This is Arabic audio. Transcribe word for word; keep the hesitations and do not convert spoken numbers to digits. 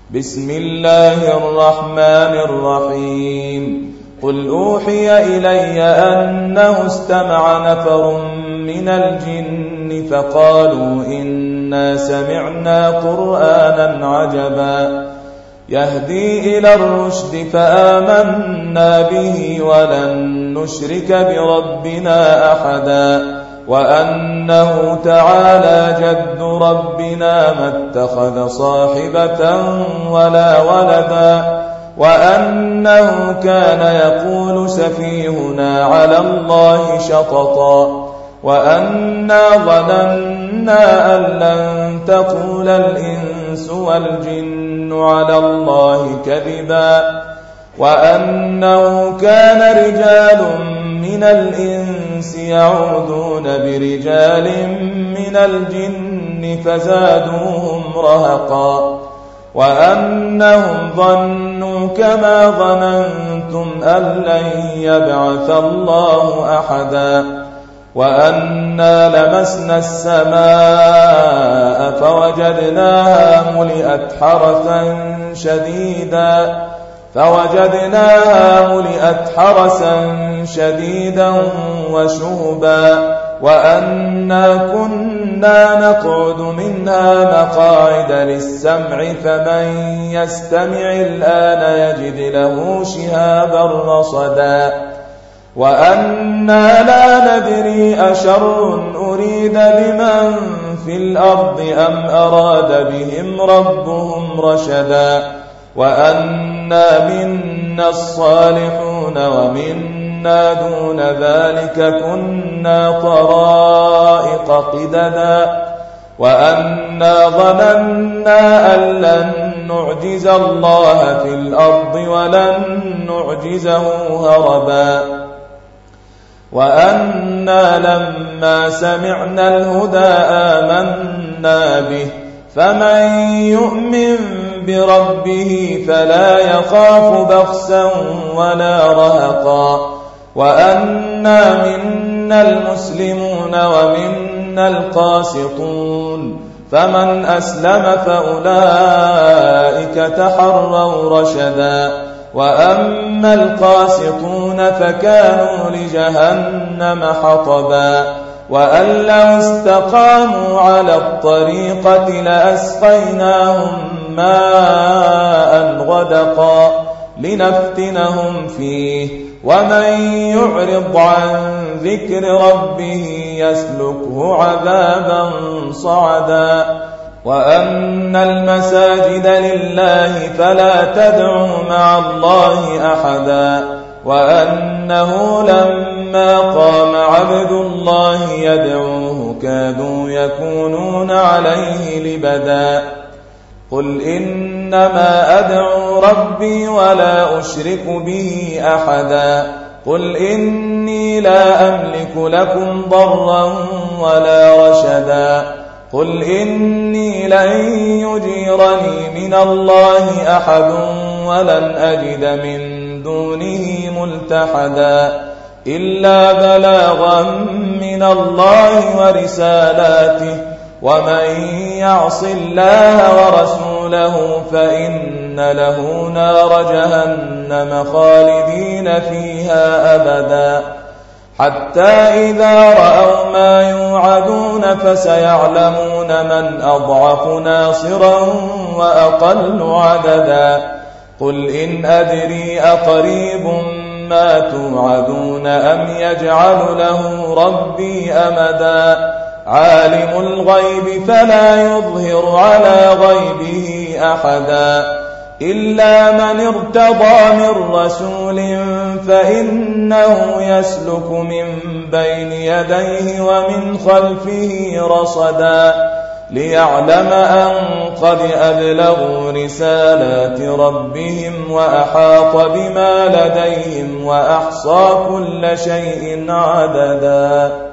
بسم الله الرحمن الرحيم قل أوحي إلي أنه استمع نفر من الجن فقالوا إنا سمعنا قرآنا عجبا يهدي إلى الرشد فآمنا به ولن نشرك بربنا أحدا وأنه تعالى جد ربنا ما اتخذ صاحبة ولا ولدا وأنه كان يقول سفيهنا على الله شططا وأنا ظننا أن لن تقول الإنس والجن على الله كذبا وأنه كان رجال من الإنس يعوذون برجال من الجن فزادوهم رهقا وأنهم ظنوا كما ظننتم أن لن يبعث الله أحدا وأنا لمسنا السماء فوجدناها ملئت حرسا شديدا فوجدناها ملئت حرسا شديدا وشهبا وأنا كنا نقعد منها مقاعد للسمع فمن يستمع الآن يجد له شهابا رصدا وأنا لا ندري أشر أريد بمن في الأرض أم أراد بهم ربهم رشدا وأنا منا الصالحون ومنا دون ذلك كنا طرائق قددا وأنا ظننا أن لن نعجز الله في الأرض ولن نعجزه هربا وأنا لما سمعنا الهدى آمنا به فمن يؤمن بربه فلا يخاف بخسا ولا رهقا وأنا منا المسلمون ومنا القاسطون فمن أسلم فأولئك تحروا رشدا وأما القاسطون فكانوا لجهنم حطبا وأن لو استقاموا على الطريقة لأسقيناهم ماء غدقا لنفتنهم فيه ومن يعرض عن ذكر ربه يسلكه عذابا صعدا وأن المساجد لله فلا تدعوا مع الله أحدا وأنه لما قام عبد الله يدعوه كادوا يكونون عليه لبدا قل إنما أدعو ربي ولا أشرك به أحدا قل إني لا أملك لكم ضرا ولا رشدا قل إني لن يجيرني من الله أحد ولن أجد من دونه ملتحدا إلا بلاغا من الله ورسالاته ومن يعص الله ورسوله فإن له نار جهنم خالدين فيها أبدا حتى إذا رأوا ما يوعدون فسيعلمون من أضعف ناصرا وأقل عددا قل إن أدري أقريب ما توعدون أم يجعل له ربي أمدا عالم الغيب فلا يظهر على غيبه أحدا إلا من ارتضى من رسول فإنه يسلك من بين يديه ومن خلفه رصدا ليعلم أن قد أبلغوا رسالات ربهم وأحاط بما لديهم وأحصى كل شيء عددا.